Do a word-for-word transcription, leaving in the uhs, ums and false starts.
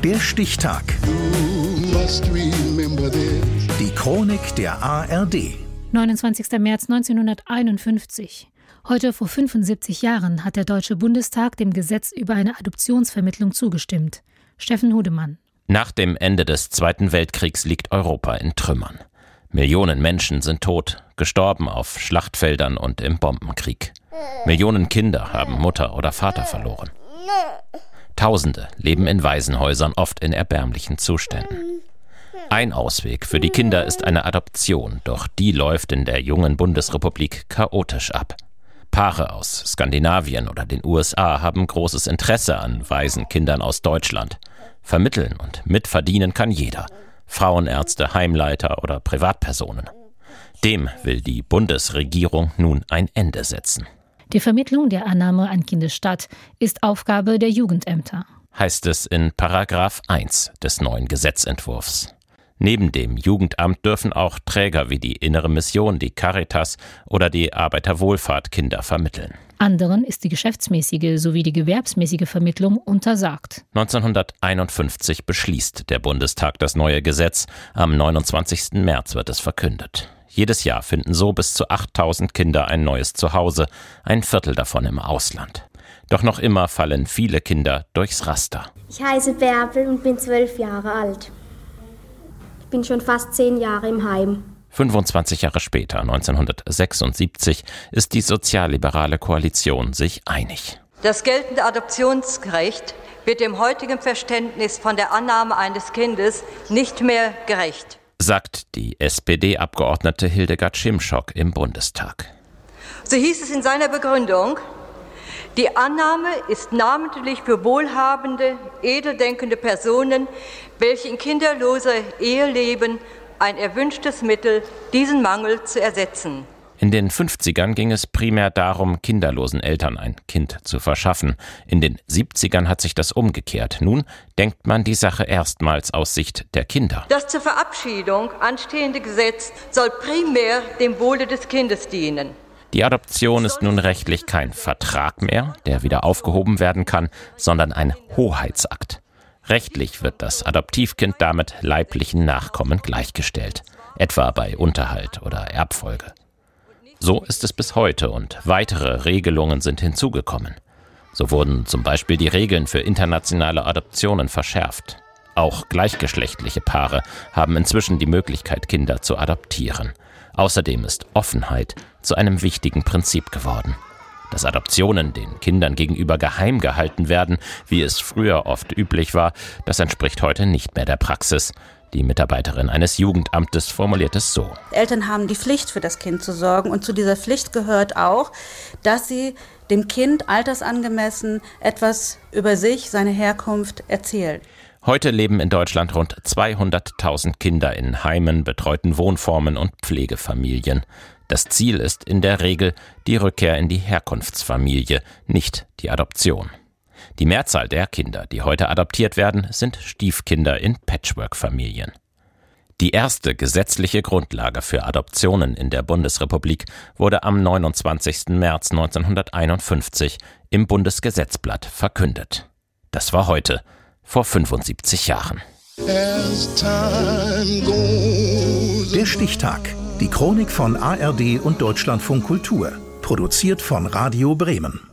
Der Stichtag. Die Chronik der A R D. neunundzwanzigster März neunzehnhunderteinundfünfzig. Heute vor fünfundsiebzig Jahren hat der Deutsche Bundestag dem Gesetz über eine Adoptionsvermittlung zugestimmt. Steffen Hudemann. Nach dem Ende des Zweiten Weltkriegs liegt Europa in Trümmern. Millionen Menschen sind tot, gestorben auf Schlachtfeldern und im Bombenkrieg. Millionen Kinder haben Mutter oder Vater verloren. Tausende leben in Waisenhäusern, oft in erbärmlichen Zuständen. Ein Ausweg für die Kinder ist eine Adoption, doch die läuft in der jungen Bundesrepublik chaotisch ab. Paare aus Skandinavien oder den U S A haben großes Interesse an Waisenkindern aus Deutschland. Vermitteln und mitverdienen kann jeder. Frauenärzte, Heimleiter oder Privatpersonen. Dem will die Bundesregierung nun ein Ende setzen. Die Vermittlung der Annahme an Kindesstatt ist Aufgabe der Jugendämter, heißt es in Paragraph eins des neuen Gesetzentwurfs. Neben dem Jugendamt dürfen auch Träger wie die Innere Mission, die Caritas oder die Arbeiterwohlfahrt Kinder vermitteln. Anderen ist die geschäftsmäßige sowie die gewerbsmäßige Vermittlung untersagt. neunzehnhunderteinundfünfzig beschließt der Bundestag das neue Gesetz. Am neunundzwanzigsten März wird es verkündet. Jedes Jahr finden so bis zu achttausend Kinder ein neues Zuhause, ein Viertel davon im Ausland. Doch noch immer fallen viele Kinder durchs Raster. Ich heiße Bärbel und bin zwölf Jahre alt. Ich bin schon fast zehn Jahre im Heim. fünfundzwanzig Jahre später, neunzehnhundertsechsundsiebzig, ist die sozialliberale Koalition sich einig. Das geltende Adoptionsrecht wird dem heutigen Verständnis von der Annahme eines Kindes nicht mehr gerecht, sagt die S P D-Abgeordnete Hildegard Schimschok im Bundestag. So hieß es in seiner Begründung: Die Annahme ist namentlich für wohlhabende, edeldenkende Personen, welche in kinderloser Ehe leben, ein erwünschtes Mittel, diesen Mangel zu ersetzen. In den fünfzigern ging es primär darum, kinderlosen Eltern ein Kind zu verschaffen. In den siebzigern hat sich das umgekehrt. Nun denkt man die Sache erstmals aus Sicht der Kinder. Das zur Verabschiedung anstehende Gesetz soll primär dem Wohle des Kindes dienen. Die Adoption ist nun rechtlich kein Vertrag mehr, der wieder aufgehoben werden kann, sondern ein Hoheitsakt. Rechtlich wird das Adoptivkind damit leiblichen Nachkommen gleichgestellt, etwa bei Unterhalt oder Erbfolge. So ist es bis heute und weitere Regelungen sind hinzugekommen. So wurden zum Beispiel die Regeln für internationale Adoptionen verschärft. Auch gleichgeschlechtliche Paare haben inzwischen die Möglichkeit, Kinder zu adoptieren. Außerdem ist Offenheit zu einem wichtigen Prinzip geworden. Dass Adoptionen den Kindern gegenüber geheim gehalten werden, wie es früher oft üblich war, das entspricht heute nicht mehr der Praxis. Die Mitarbeiterin eines Jugendamtes formuliert es so. Eltern haben die Pflicht, für das Kind zu sorgen, und zu dieser Pflicht gehört auch, dass sie dem Kind altersangemessen etwas über sich, seine Herkunft erzählen. Heute leben in Deutschland rund zweihunderttausend Kinder in Heimen, betreuten Wohnformen und Pflegefamilien. Das Ziel ist in der Regel die Rückkehr in die Herkunftsfamilie, nicht die Adoption. Die Mehrzahl der Kinder, die heute adoptiert werden, sind Stiefkinder in Patchwork-Familien. Die erste gesetzliche Grundlage für Adoptionen in der Bundesrepublik wurde am neunundzwanzigsten März neunzehnhunderteinundfünfzig im Bundesgesetzblatt verkündet. Das war heute, vor fünfundsiebzig Jahren. Der Stichtag. Die Chronik von A R D und Deutschlandfunk Kultur. Produziert von Radio Bremen.